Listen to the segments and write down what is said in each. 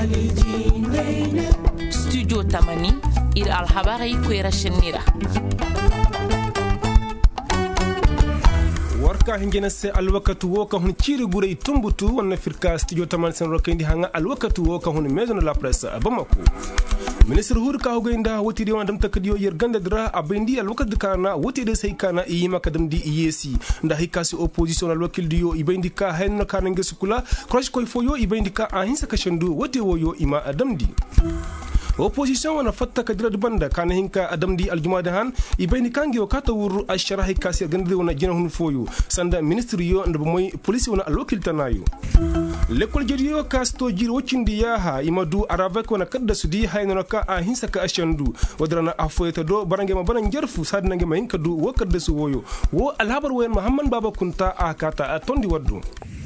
studio tamani ir alhabari kwera shenira warka hingena se alwakatu woka hun ciri gurey tumbutu wonna firka studio tamani sen rokindi hanga alwakatu woka hun maison de la presse bamako ministre hur ka hogoynda wotiri wandam takadiyo yer ganda dra abendi alwakat kana wotiri say kana yima kadam di yesi nda hikasi opposition alwakil diyo ibendi ka hen kana ngesukula krosh koy foyo ibendi ka ahinsa kashandu wote woyo ima adamdi opposition wana fatta kadira banda kana hinka adamdi aljumada han ibayni kangi wakata wuru asharahi kasi gandri wana jina hun foyo sanda ministry yo ndo moy police wana alwakil tanayo lekol jeriyo kasto jir wocindi yaha imadu aravek wana kadda sudi hayno ka a hinsa ka ashandu wadrana afoyta do barange ma banan jarfu sadnange ma hinka du wakadda su woyo wo alhabar wayen muhammad baba kunta akata atondi waddu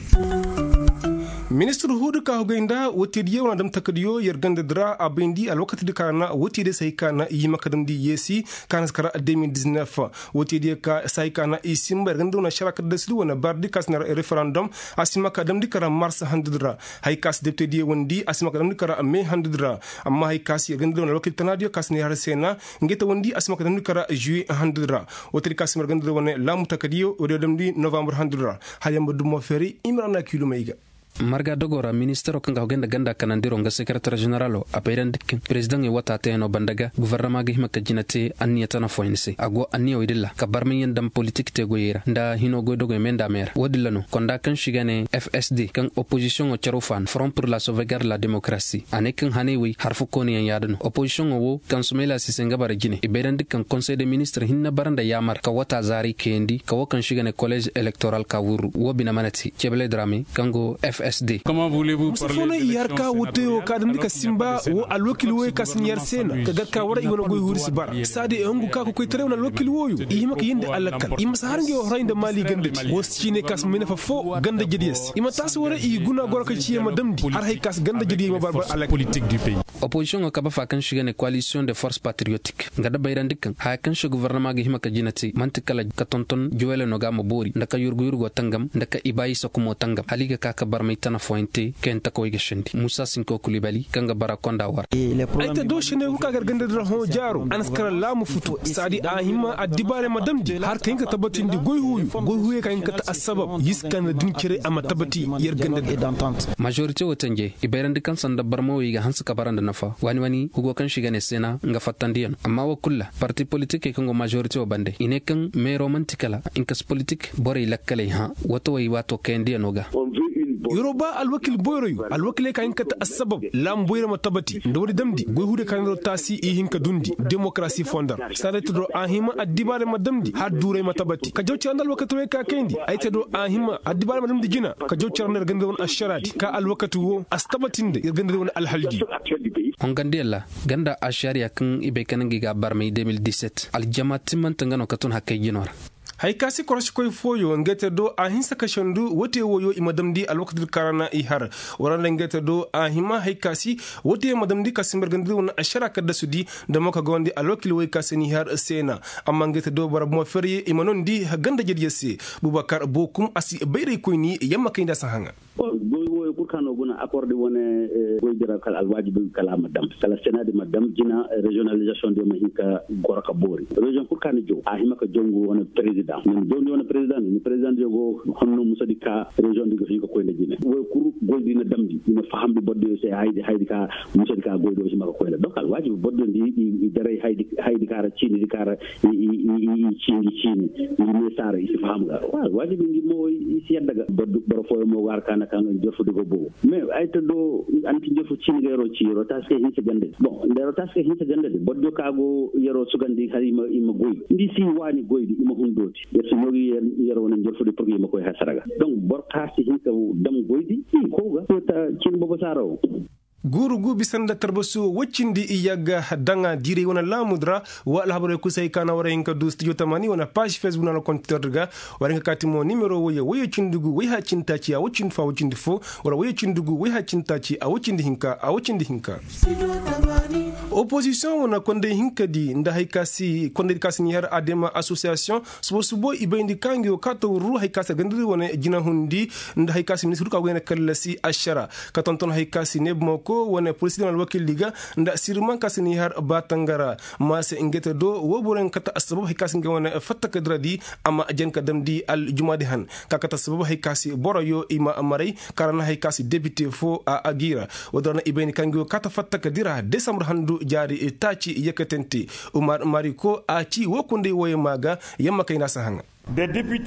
ministre hudu ka hogoynda wotidi yewna dam takadiyo yergande dra abendi alwakati de kana wotidi say kana yima kadam di yesi kana skara 2019 wotidi ka say kana isimber ganduna sharaka desdi wona bardi kasna referendum asima kadam di kara mars handra hay kas deputy di wondi asima kadam di kara me handra amma hay kas yerganduna alwakati tanadio kasni harsena ngeta wondi asima kadam di kara juillet handra wotidi kasmer ganduna wona lamu takadiyo wodem di novembre handra hayamba dum feri imrana kilomega marga dogora ministero kanga hogenda ganda kanandiro nga secretary general apairan dik president wata teno bandaga gouvernement ga himaka jinate anniya tana foinse ago anniya widilla ka barmin yandam politique te goyira nda hino go dogo menda mer wodillano konda kan shigane FSD kan opposition o charofan front pour la sauvegarde la démocratie ane kan hanewi harfu koni yadano opposition o kan sumela sisenga barajine ibairan dik kan conseil des ministres hinna baranda yamar ka wata zari kendi ka wakan shigane collège électoral ka wuru wobina manati kebele drame kango FSD. Comment voulez-vous parler de yarka woteo kadam dika simba wo alwakil woy kasniyar sena kaga ka wara iwana goy hursi bara sade engu ka ko tere wona alwakil woyu yima ka yinde alakal ima saharnge o horaynde mali gandati woscine kas mena fa fo ganda jediyes ima tas wara i guna gorka ciyema damdi har hay kas ganda jediyema barbar alak politique du pays opposition ka ba fa kan shigane coalition de force patriotique ngada bayran dikkan ha kan shi gouvernement ga hima ka jinati mantikala ka tonton joele no ga mo bori ndaka yurgo tangam ndaka ibayi sokumo tangam haliga ka barmay tana fointe kenta ko yigashindi Musa Sinko Kulibali kanga barakonda war ayta do shene ko kagar gande do ho jaro anaskara lamu futu sadi ahima adibare madamdi har kanka tabatindi goyhuye kanka ta asbab yiskan din kire ama tabati yer gande d'entente majorité wotanje iberandi kan sanda barmo yiga hansu kabaranda nafa wani hugo kan shigane sena nga fattandiyan amma wa kulla parti politique kango majorité o bande ine kan me romantikala inkas politique bore lakkale ha wato way wato kendiyanoga yoruba alwakil boyroyu alwakile ka hinkata asbab lam boyra matabati ndawri damdi goyhude kanro tasi i hinka dundi démocratie fondar sadati do ahima adibare madamdi har dure matabati ka jawci andal wakatu ka kendi ayta do ahima adibare madamdi jina ka jawci ranar gande won asharati ka alwakatu wo astabatinde gande won alhaldi on gandela ganda ashariya kan ibe kanangi ga barmay 2017 aljamaati man tangano katun hakkay jinora hay kasi korosh koy foyo ngete do ahinsa kashandu wote woyo imadamdi alwaqt karana ihar waran ngete do ahima hay kasi wote madamdi kasimber gandri wona ashara kadda sudi da maka gondi alwakil way kasini har sena amma ngete do barab mo feriye imanon di ganda jediyese bubakar bokum asi bayre koy ni yamma kayda sahanga kano guna accordé wona goydira kal alwajibi kala madam kala senade madam jina régionalisation de mahinka goraka bori région pour kano jow ahima ka jongo wona président min joni wona président ni président jogo honno musadi ka région digo fi ko koyde jine wo kuru goydina damdi ina fahambe bodde se haydi ka musadi ka goydo ci maka koyda donc alwajibi bodde ndi dare haydi kara cini di kara cini ni sara isi fahamga wajibi ngi mo isi yaddaga boddo boro foyo mo war kana kan jofude go mais ayta do anti jofu cingero ci yero taske hinse gande bon ndero taske hinse gande boddo kago yero sugandi harima ima goy ndi si wani goydi ima hundoti yeso nogi yero wona jorfude pour ima koy hasaraga donc bor taske hinse dam goydi ko ga ta cin bobo saraw guru gubi sanda tarbasu wacindi iyaga danga dire wona lamudra wa alhabare kusay kana wara hinka du studio tamani wona page facebook na compte ga wara hinka katimo numero woyo cindugu way ha cintaci a wacin fa wacindi fo wara woyo cindugu way ha cintaci a wacindi hinka studio tamani opposition wona konde hinkadi nda haykasi konde kasi ni har adema association subo ibendi kangio kato ru haykasi gandiri wona jina hundi nda haykasi ministre ka wona kallasi ashara katonton haykasi nebmoko wona president al wakil liga nda sirman kasi ni har batangara mas ingete do woburen kata asbab haykasi ngona fatta kadradi ama ajenka damdi al jumadi han kakata sabab haykasi boroyo ima amaray karana haykasi député fo a agira wadana ibendi kangio kata fatta kadira décembre handu jari tachi yekatenti Umar Mariko achi wokunde woye maga yamma kayna sahanga des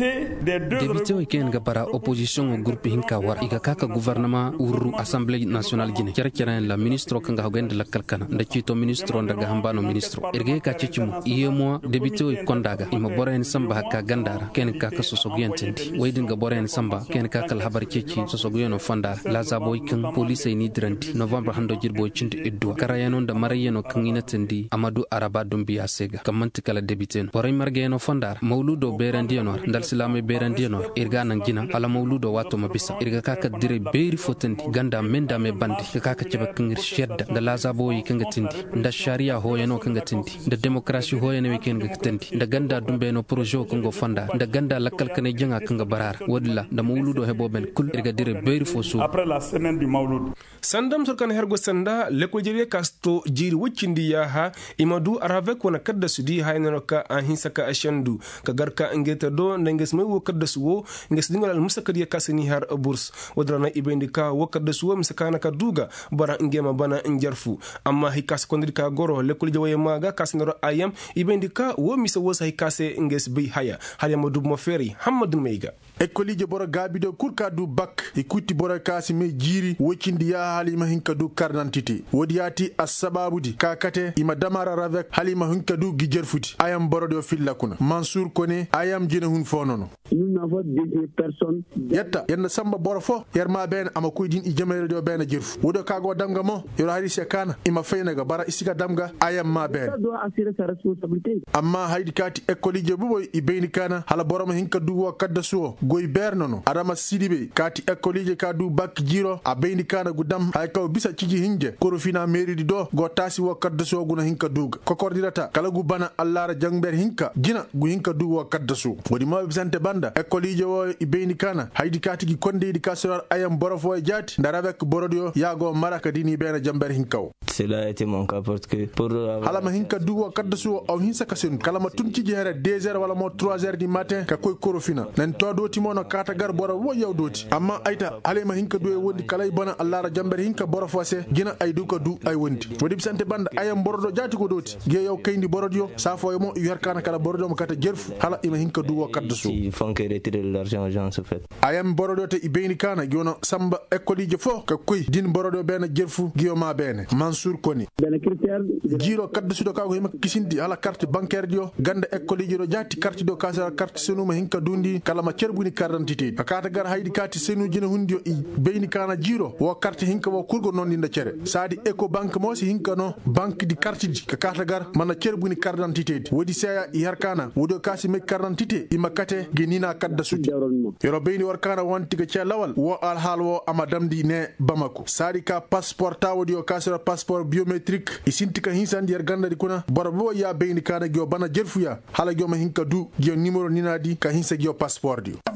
députés weekend ga bara opposition groupe hinka war iga kaka gouvernement uru assemblée nationale guinée kera la ministre kanga hogende la kalkana nda cito ministre ndaga hambano ministre erge ka cicumu yemo député kondaga ima boren samba ka gandara ken kaka sosogiyantendi waydin ga boren samba ken kaka habar ceci sosogiyano fanda la zaboy kan police ni drandi novembre hando jirbo cinti eddo karayano nda marayeno kan inatendi amadou araba dumbiya sega kamanti kala député boray margeno fanda mawludo beren dianor dal silame beren dianor irga nan gina ala mawludo wato mabisa irga kaka dire beri fotendi ganda menda me bandi kaka ceba kangir shedda da lazabo yi kanga tindi nda sharia hoyeno kanga tindi nda demokrasi hoyeno we kanga tindi nda ganda dumbe no projet kongo fanda nda ganda lakkal kane janga kanga barar wadla da mawludo hebo ben kul irga dire beri fosu après la semaine du mawlud sandam sorkan hergo sanda leko jere kasto jiri wuccindi yaha imadu aravek wona kadda sudi hayno ka ahinsaka ashandu ka garka ngeta do ndenges may wo kadda suwo nges dingal al musakadi yakasini har bourse wadrana ibendika wo kadda suwo misakana ka duga bara ngema bana njarfu amma hikas kondrika goro lekul jawaye maga kasnoro ayam ibendika wo misa wo sa hikase nges bi haya haya madu mo feri hamadou meiga ekolije bora gabido kurka du bak ikuti bora kasi me jiri wocindi ya halima hinka du karnantiti wodiyati asbabudi kakate ima damara ravek halima hinka du gijerfuti ayam borodo fillakuna Mansour Kone ayam jina hun fonono nous n'avons 18 personnes yatta yanna samba boro fo yerma ben ama koydin i jamere do ben jerfu wodo kago damga mo yoro hari sekana ima feyna ga bara isiga damga ayam ma ben doit assurer sa responsabilité amma haydi kati ekolije bubo i beyni kana hala boro ma hinka du wo kadda suwo goy bernono adama sidibe kati ekolije ka du bak jiro a beyni kana gudam hay kaw bisa ciji hinje korofina mairie di do go tasi wo kadda suwo guna hinka duga kokordirata kala gu bana allara jangber hinka jina gu hinka du wo kadda suwo wodi ma bisante banda ekolije wo i beyni kana haydi kati gi konde di kasor ayam borofo jati ndaravek borodio yago maraka dini bena jamber hinkaw cela a été mon cas parce que pour halama hinka du wo kadda suwo aw hinsa kasen kalama tunci jere 2h wala mo 3h du matin ka koy korofina nan to do timono kata gar boro wo yaw doti amma ayta halema hinka do wondi kalay bana allara jamber hinka borofo se gina ay du ka du ay wondi wodi bisante banda ayam borodo jati ko doti ge yaw kayndi borodio safo mo yerkana kala borodo mo kata jerfu hala ima hinka du wo kadda suwo il faut que retirer l'argent aux gens se fait ayam borodo te ibeni kana giono samba ekolije fo ka koy din borodo bena jerfu gioma bene Mansour Kone ben critère jiro kadda sudo ka ko hima kisindi ala carte bancaire dio ganda ekolije do jati carte do kasara carte senuma hinka dundi kala ma cerbuni carte d'identité akata gar haydi kati senu jina hundio i beyni kana jiro wo carte hinka wo kurgo non dinda cere sadi eco banque mo si hinka no banque di carte di ka kata gar mana cerbuni carte d'identité wodi seya i harkana wodo kasi me carte d'identité i makate genina kadda sudi yoro beyni war kana wanti ga celawal wo al hal wo amadamdi ne Bamako sadi ka passeport tawodi o kasara passeport biométrique i sintika hinsandi yer ganda di kuna borbo ya beyni kana gyo bana jerfuya hala gyo ma hinka du gyo numéro ninadi ka hinsa gyo passeport dio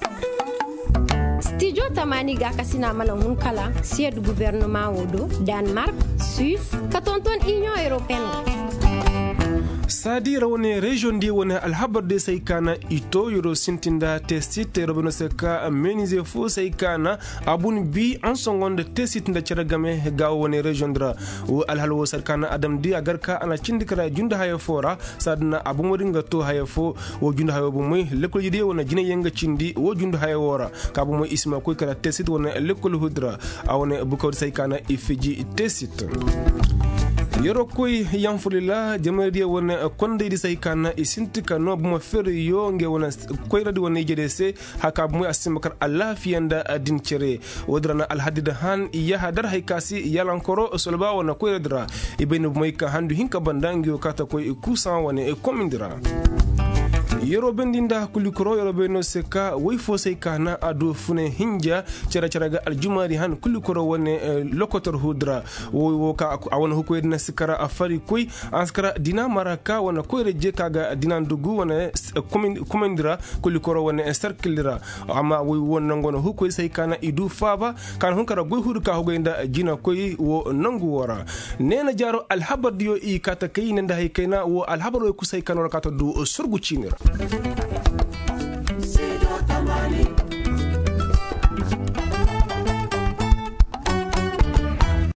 studio tamani ga kasina mana hun kala sied gouvernement wodo Denmark Suisse katonton Union Européenne sadi rawne region di wona alhabar de saykana ito yoro sintinda testit robino seka menize fo saykana abun bi en seconde testit nda ceragame gawo wona region dra o alhalwo sarkana adam di agarka ana cindikara junda hayo fora sadna abun wodinga to hayo fo wo junda hayo bu moy lekol yidi wona jine yenga cindi wo junda hayo wora ka bu moy isma koy kala testit wona lekol hudra awone bu ko saykana ifiji testit yoro koy yanfulila jamadi wona konde di saykana isintika no buma fere yo nge wona koy radi wona jedese haka bu asimakar Allah fiyanda adin cere wodrana alhadida han ya hadar haykasi yalankoro solba wona koy radra ibenu moy ka handu hinka bandangi kata koy kusan wona komindira yero bendinda kulikoro yero beno seka way fo sey kana adu fune hinja cara aljumari han kulikoro wone lokotor hudra wo ka awon hukoy na sikara afari koy askara dina maraka wona koyre je kaga dinan dugu wona komendira kulikoro wone circlera ama wo won ngono hukoy sey kana idu faba kan hunkara goy hudu ka hogoynda jina koy wo nangu wora nena jaro alhabar diyo i kata kay nenda hay kayna wo alhabar ko sey kanora kata du surgu chinira